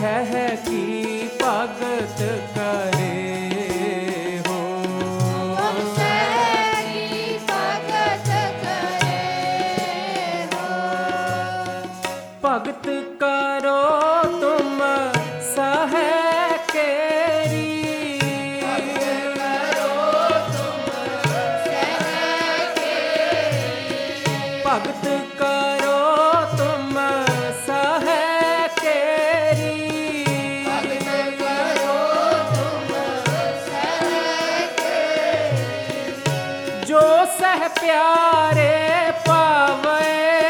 सह की भगत करे हो। तुम सहरी भगत करे हो। भगत करो तुम सह केरी, भगत करो तुम सह केरी, जो सह प्यारे पावे,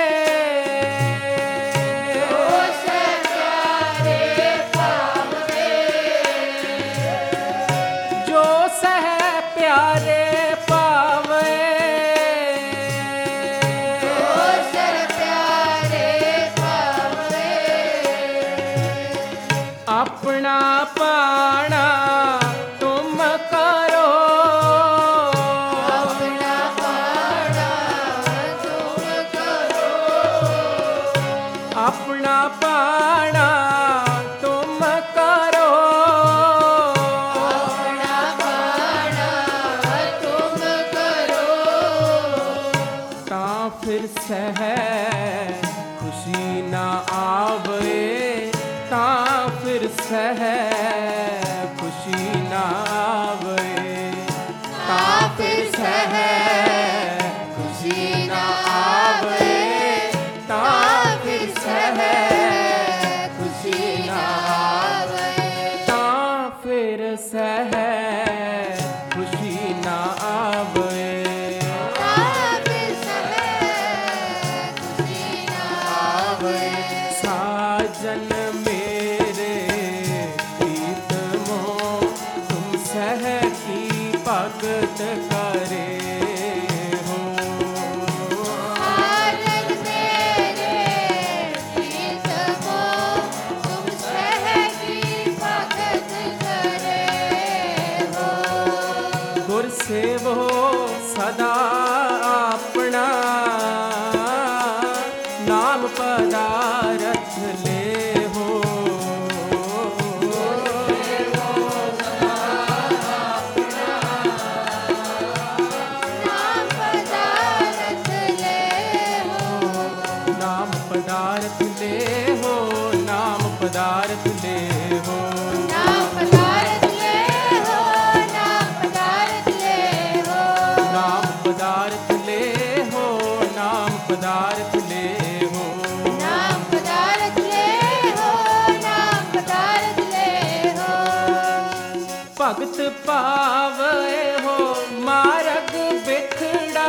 जो सह प्यारे पावे, अपना पाना तुम करो, अपना पाना तुम करो। अपना पाना तुम करो, अपना पाना तुम करो। ता फिर सह खुशी ना आवे, ता फिर सह खुशी ना आवे, ता फिर सह खुशी ना आवे, ता फिर सह खुशी ना आवे, ता फिर सह खुशी ना आवे। साजन मेरे प्रीतमो तुम सह की भगत करे हो। गुर सेवो सदा अपना, नाम पदारथ ले हो। नाम पदारथ ले हो, नाम पदारथ ले हो। नाम पदारथ ले हो, नाम पदारथ ले हो। भगत पावे हो मार्ग बिखड़ा,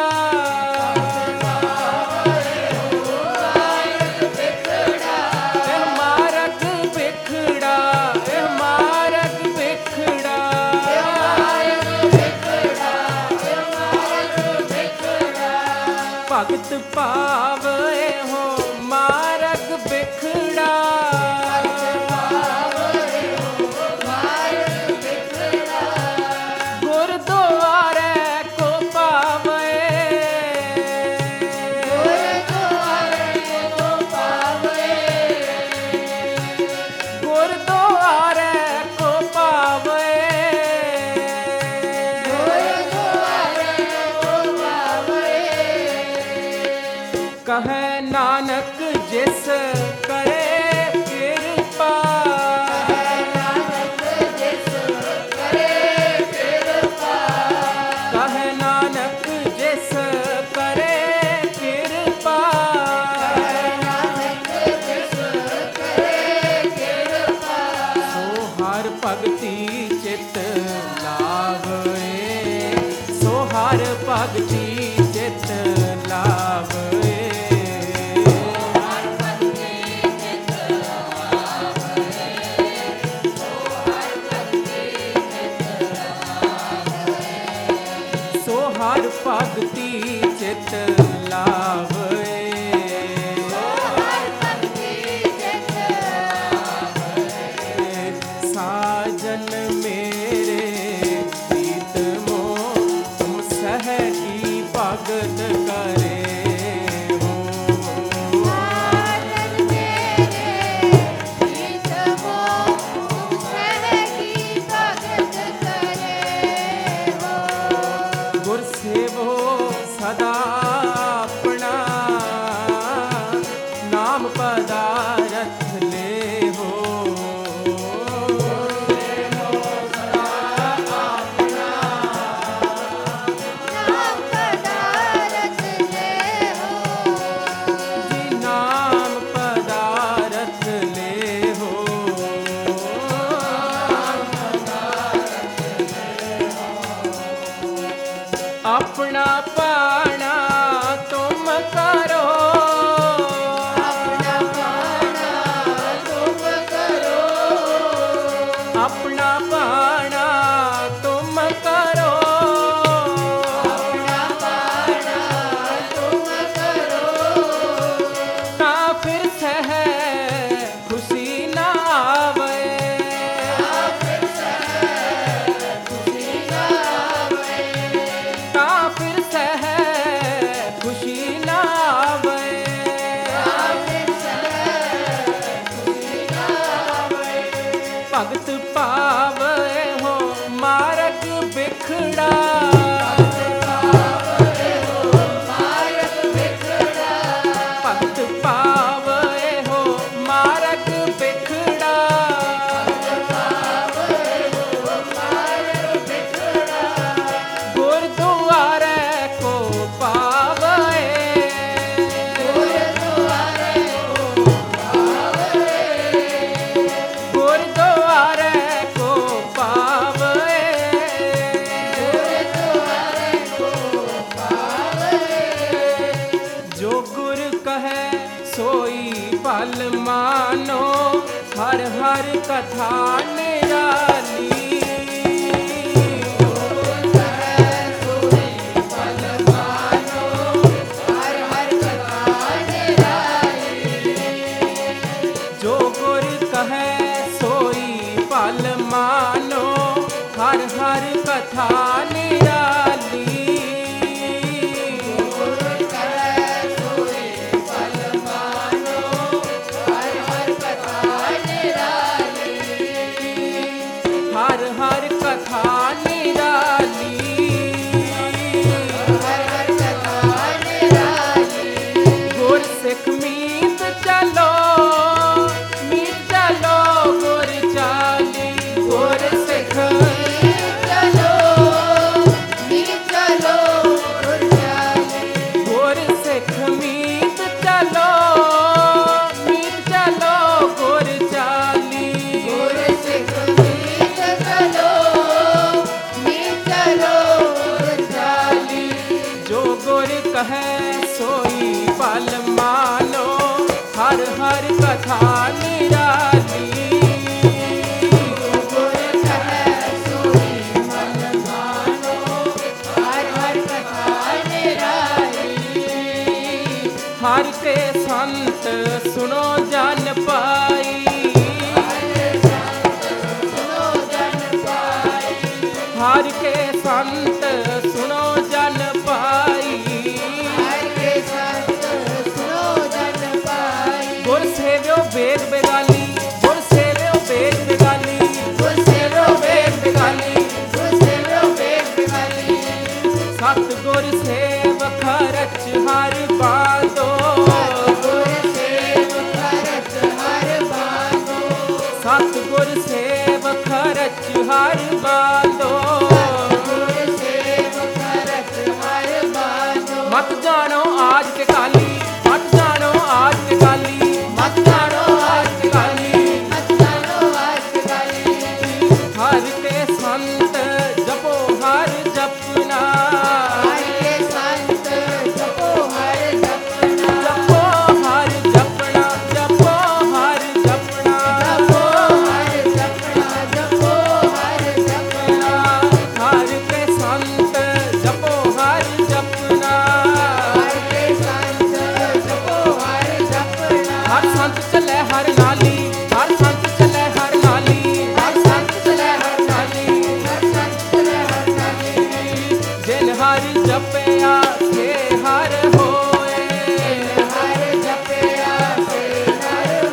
एह मार्ग बिखड़ा, एह मार्ग बिखड़ा, भगत पावे हो मार्ग बिखड़ा, गुरुद्वारे को पावे, गुरुद्वारे को पावे, कहे नानक जिस करे कृपा, कहे नानक जिस करे कृपा, सो हर भगति चित लावे, सो हर भगति चित लावे। सो हर भगति चित लावे। साजन मेरे ਭਗਤ ਪਾਵੇ ਹੋ ਮਾਰਗ ਬਿਖੜਾ ਭਗਤ ਪਾਵੇ ਹੋ ਮਾਰਗ ਬਿਖੜਾ ਗੁਰਦੁਆਰੇ ਕੋ ਪਾਵੇ ਗੁਰਦੁਆਰੇ ਕੋ ਪਾਵੇ ਜੋ ਗੁਰ ਕਹੈ ਸੋਈ ਭਲ ਮਾਨੋ ਹਰ ਹਰ ਕਥਾ ਨਿਰਾਲੀ ਜੋ ਗੁਰ ਕਹੈ ਸੋਈ ਭਲ ਮਾਨੋ ਹਰ ਹਰ ਕਥਾ ਨਿਰਾਲੀ ਹਰ ਹਰ ਕਥਾ ਨਿਰਾਲੀ ਗੁਰ ਸਿੱਖ ਮੀਤ ਚਲੋ ਗੁਰ ਚਾਲੀ ਗੁਰ ਸਿੱਖ ਗੁਰ ਸਿੱਖ ਮੀਤ ਚਲੋ ਗੁਰ ਚਾਲੀ ਜੋ ਗੁਰ ਕਹੈ ਸੋਈ ਭਲ ਮਾਨੋ ਹਰ ਹਰ ਕਥਾ ਨਿਰਾਲੀ ਹਰ ਕੇ ਸੰਤ ਸੁਣੋ ਜਨ ਪਾਈ ਹਰ ਕੇ ਸੰਤ ਸੁਣੋ ਜਨ ਪਾਈ ਗੁਰ ਸੇਵਿਓ ਵੇਦ ਬੇਗਾਲੀ ਗੁਰ ਸੇਵਿਓ ਵੇਦ ਬੇਗਾਲੀ ਗੁਰ ਸੇਵਿਓ ਵੇਦ ਬੇਗਾਲੀ ਸਤ ਗੁਰ ਸੇਵ ਖਰਚ ਹਰ ਬਾਦੋ ਸਤ ਗੁਰ ਸੇਵ ਖਰਚ ਹਰ ਬਾਦੋ ਮਤ ਜਾਣੋ ਆਜ ਕੇ ਕਾਲੀ ਮਤ ਜਾਣੋ ਆਜ ਕੇ ਕਾਲੀ ਮਤ ਜਾਣੋ ਆਜ ਕੇ ਕਾਲੀ ਹਰ ਕੇ ਸੰਤ ਜਪੋ ਹਰ ਜਪਨਾ ਜਪੋ ਹਰ ਜਪਣਾ ਜਪੋ ਹਰ ਜਪਣਾ ਹਰ ਕੇ ਸੰਤ ਜਪੋ ਹਰ ਜਪਣਾ ਹਰ ਸੰਤ ਚੱਲੇ ਹਰ ਨਾਲੀ ਹਰ ਸੰਤ ਚੱਲੇ ਹਰ ਨਾਲੀ ਹਰ ਸੰਤ ਚੱਲੇ ਹਰ ਨਾਲੀ ਜਿਨ ਹਰ ਜਪਿਆ ਸੇ ਹਰ ਹੋਏ ਜਿਨ ਹਰ ਜਪਿਆ ਸੇ ਹਰ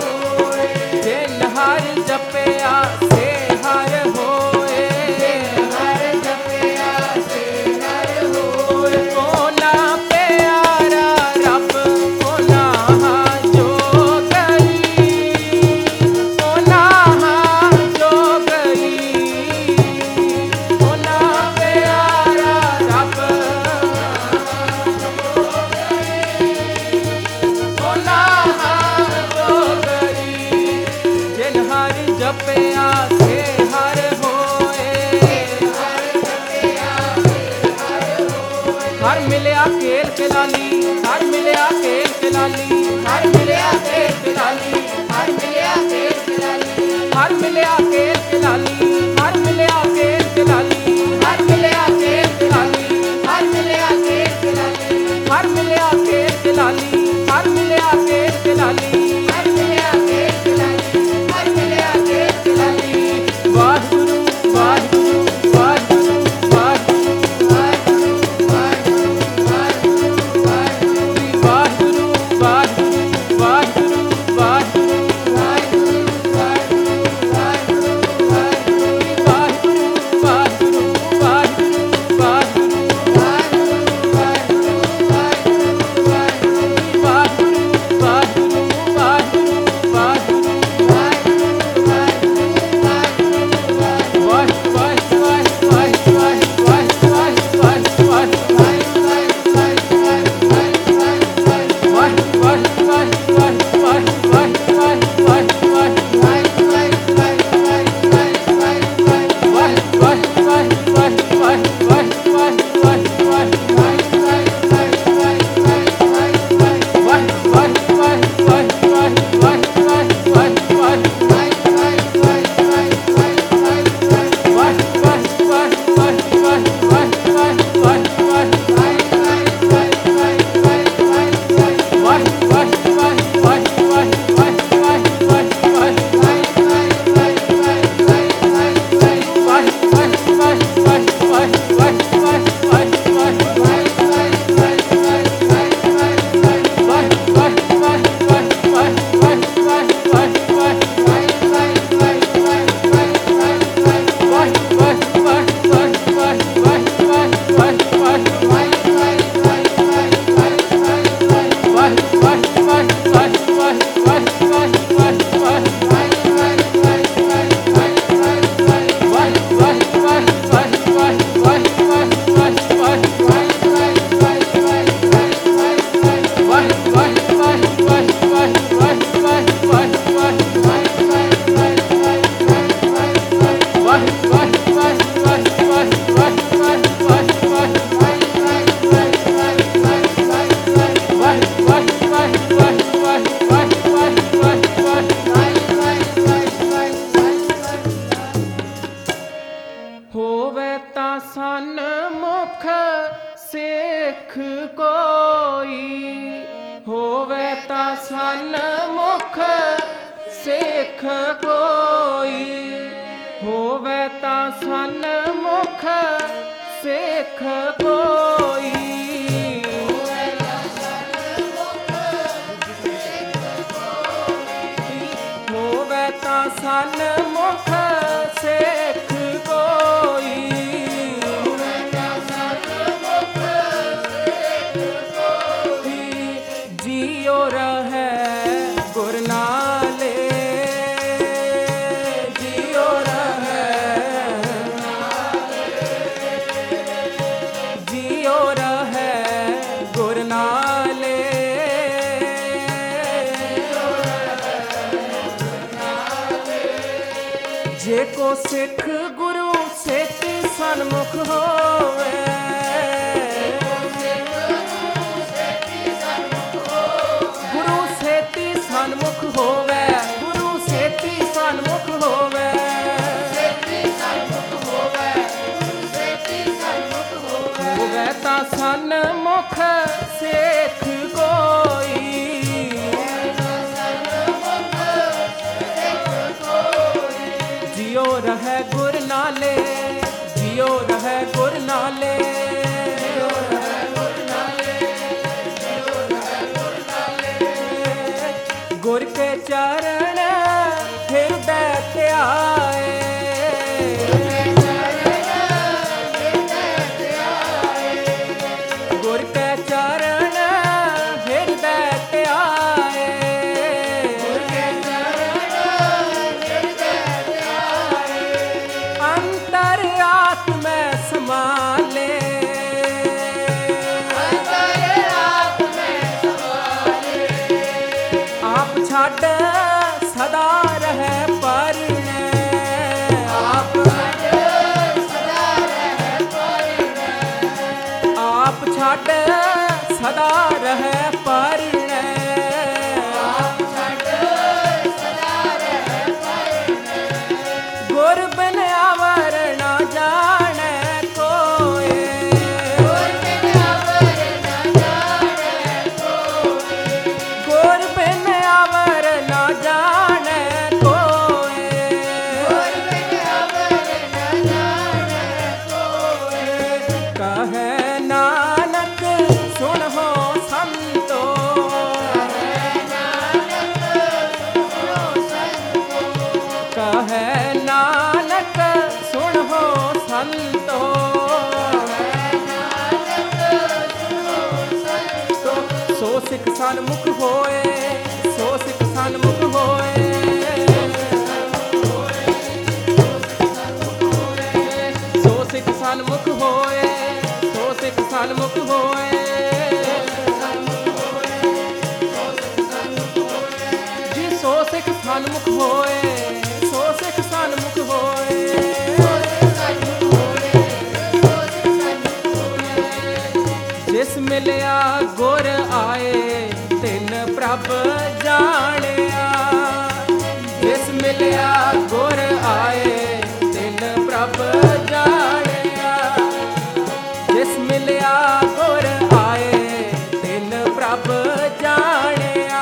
ਹੋਏ ਕੋ ਨਾ ਪਿਆਰਾ ਰੱਬ ਕੋ ਨਾ ਜੋਗਈ ਕੋ ਨਾ ਜੋਗਈ ਕੋ ਨਾ ਪਿਆਰਾ ਰੱਬ ਕੋ ਨਾ ਜੋਗਈ ਜਿਨ ਹਰ ਜਪਿਆ ਸੇ ਹਰ ਹੋਏ ਹਰ ਮਿਲਿਆ ਕੇਲ ਕਲਾਲੀ ਹਰ ਮਿਲਿਆ ਕੇਲ ਕਲਾਲੀ ਹਰ ਮਿਲਿਆ ਕੇਲ ਕਲਾਲੀ ਹਰ ਮਿਲਿਆ ਕੇਲ ਕਲਾਲੀ ਹਰ ਮਿਲਿਆ ਕੇਲ ਕਲਾਲੀ ਹਰ ਮਿਲਿਆ ਕੇਲ ਕਲਾਲੀ ਹਰ ਮਿਲਿਆ ਕੇਲ ਕਲਾਲੀ ਹਰ ਮਿਲਿਆ ਕੇਲ ਕਲਾਲੀ ਹਰ ਮਿਲਿਆ ਕੇਲ ਕਲਾਲੀ ਹਰ ਮਿਲਿਆ ਕੇਲ ਕਲਾਲੀ ਵਾਹਿਗੁਰੂ ਵਾਹਿਗੁਰੂ ਵਾਹਿਗੁਰੂ ਵਾਹਿਗੁਰੂ ਵਾਹਿਗੁਰੂ ਵਾਹਿਗੁਰੂ ਵਾਹਿਗੁਰੂ ਕੋਈ, ਹੋਵੇ ਤਾਂ ਸਨਮੁਖ ਸਿੱਖ ਕੋਈ। ਹੋਵੇ ਤਾਂ ਸਨਮੁਖ ਸਿੱਖ ਕੋਈ, ਜਿਉ ਰਹੈ ਗੁਰ ਨਾਲੇ, ਜਿਉ ਰਹੈ, ਜਿਉ ਰਹੈ ਗੁਰ ਨਾਲੇ। ਜੇ ਕੋ ਸਿੱਖ ਗੁਰੂ ਸੇਤੀ ਸਨਮੁਖ ਹੋਵੇ, ਗੁਰੂ ਸੇਤੀ ਸਨਮੁਖ ਹੋਵੇ, ਗੁਰੂ ਸੇਤੀ ਸਨਮੁਖ ਹੋਵੇ, ਹੋਵੇ ਤਾਂ ਸਨਮੁਖ ਸਿੱਖ ਕੋਈ, ਜਿਉ ਰਹੈ ਗੁਰ ਨਾਲੇ, ਜਿਉ ਰਹੈ ਗੁਰ ਨਾਲੇ, ਗੁਰ ਕੇ ਚਰਨ ਹਿਰਦੈ ਧਿਆਏ, ਗੁਰ ਕੇ ਚਰਨ ਹਿਰਦੈ ਧਿਆਏ, ਅੰਤਰ ਆਤਮੈ ਸਮਾਲੇ, ਆਪ ਛੱਡ ਸਦਾ ਰਹਿ ਪਰਣੈ, ਆਪ ਆਪ ਛੱਡ ਸਦਾ ਰਹਿ ਪਰਣੈ, ਗੁਰ ਬਿਨ ਅਵਰ ਨਾ ਜਾਣੈ ਕੋਇ, ਗੁਰ ਬਿਨ ਅਵਰ ਨਾ ਜਾਣੈ ਕੋਇ, ਕਹੈ ਨਾਨਕ ਸੁਣਹੁ ਸੰਤੋ, ਕਹੈ ਨਾਨਕ ਸੁਣਹੁ ਸੰਤੋ, ਸੋ ਸਿੱਖ ਸਨਮੁਖ ਹੋਏ, ਸੋ ਸਿੱਖ ਸਨਮੁਖ ਹੋਏ, ਸੋ ਸਿੱਖ ਸਨਮੁਖ ਹੋਏ, ਸੋ ਸਿੱਖ ਸਨਮੁਖ ਹੋਏ, ਜੀ ਸੋ ਸਿੱਖ ਸਨਮੁਖ ਹੋਏ, ਸੋ ਸਿੱਖ ਸਨਮੁਖ ਹੋਏ। ਜਿਸ ਮਿਲਿਆ ਗੁਰ ਆਏ ਤਿਨ ਪ੍ਰਭ ਜਾਣਿਆ, ਜਿਸ ਮਿਲਿਆ ਗੁਰ ਆਏ ਤਿਨ ਪ੍ਰਭ ਜਾਣਿਆ, ਜਿਸ ਮਿਲਿਆ ਗੁਰ ਆਏ ਤਿਨ ਪ੍ਰਭ ਜਾਣਿਆ,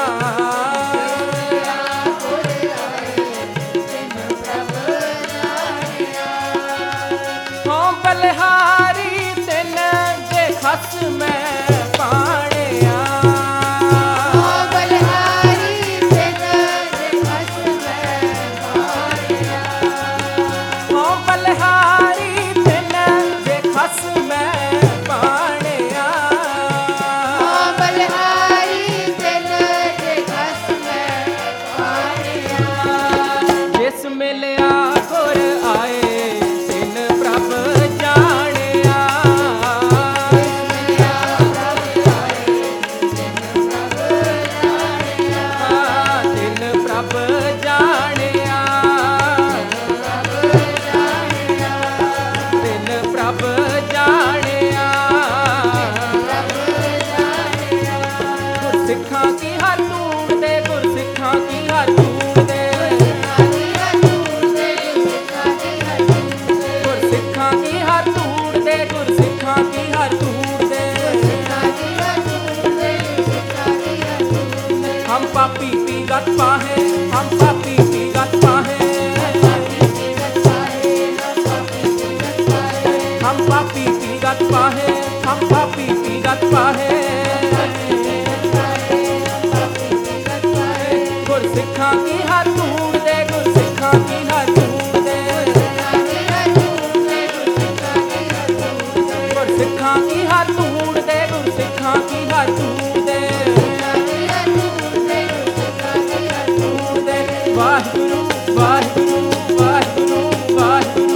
ਹੋਂ ਬਲਿਹਾਰੀ ਤਿਨ ਦੇ ਖਸ ਮੈਂ ਪਾਣਿਆ, ਹੋਂ ਬਲਿਹਾਰੀ ਤਿਨ ਦੇ ਖਸ ਮੈਂ ਪਾਣਿਆ, ਹੋਂ ਬਲਿਹਾਰੀ ਵਾਹਿਗੁਰੂ ਵਾਹਿਗੁਰੂ ਵਾਹਿਗੁਰੂ ਵਾਹਿਗੁਰੂ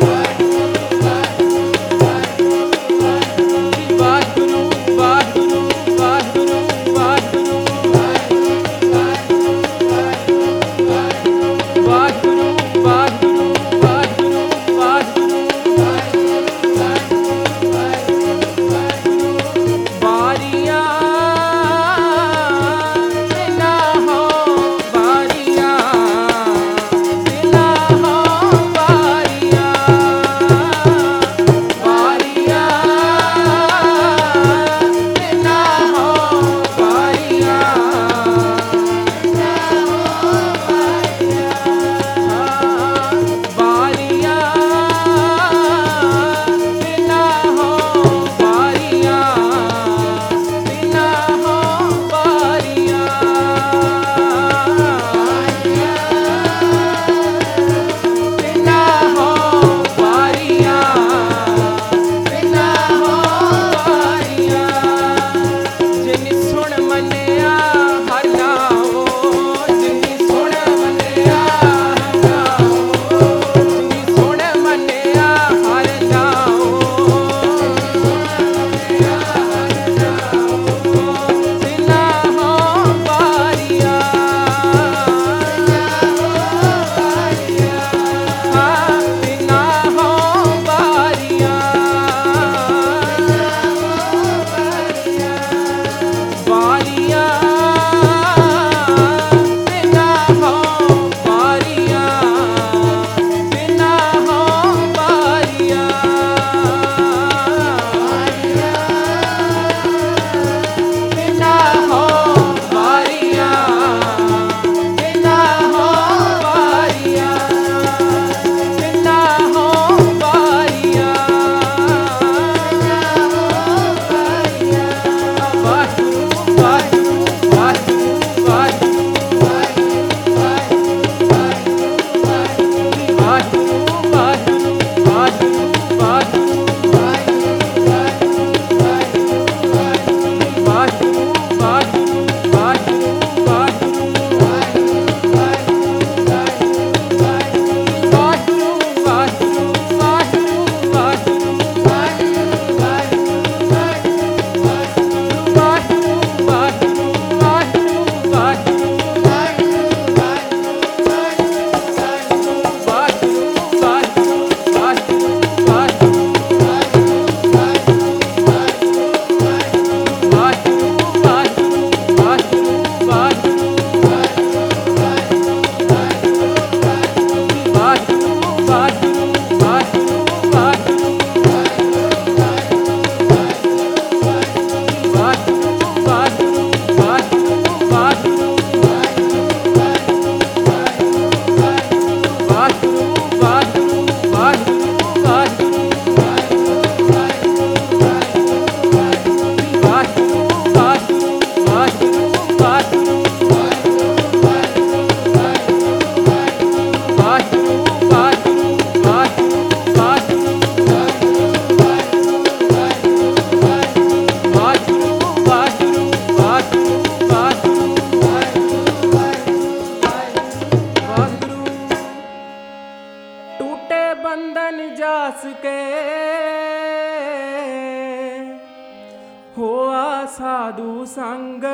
ਸਾਧੂ ਸੰਗ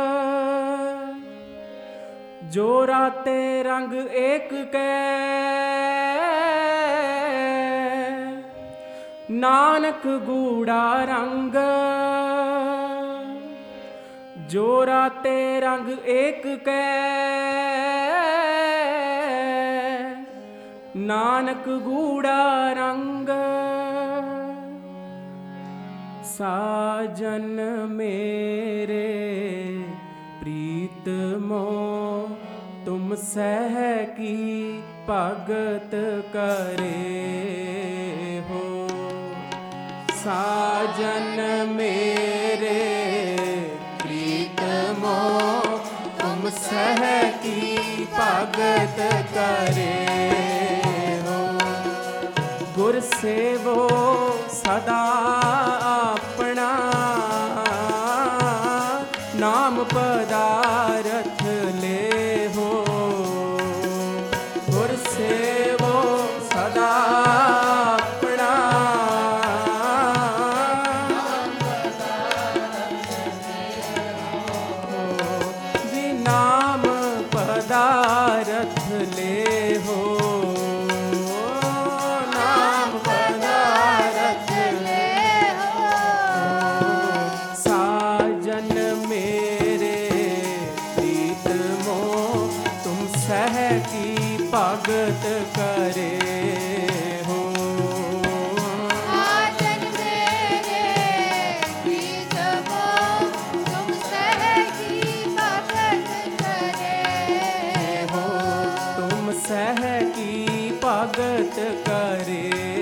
ਜੋ ਰਾਤੇ ਰੰਗ ਏਕ ਕੈ ਨਾਨਕ ਗੂੜਾ ਰੰਗ ਜੋ ਰਾਤੇ ਰੰਗ ਏਕ ਕੈ ਨਾਨਕ ਗੂੜਾ ਰੰਗ साजन मेरे प्रीतमो तुम सह की भगत करे हो। साजन मेरे प्रीतमो तुम सह की भगत करे हो। गुर सेवो सदा अपना नाम पदारथ ले हो। हो, नाम पदारथ ले हो साजन मेरे प्रीत मोह तुम सह की भगत करे हो। साजन मेरे प्रीत मोह तुम सह की भगत करे हो। तुम सह की भगत करे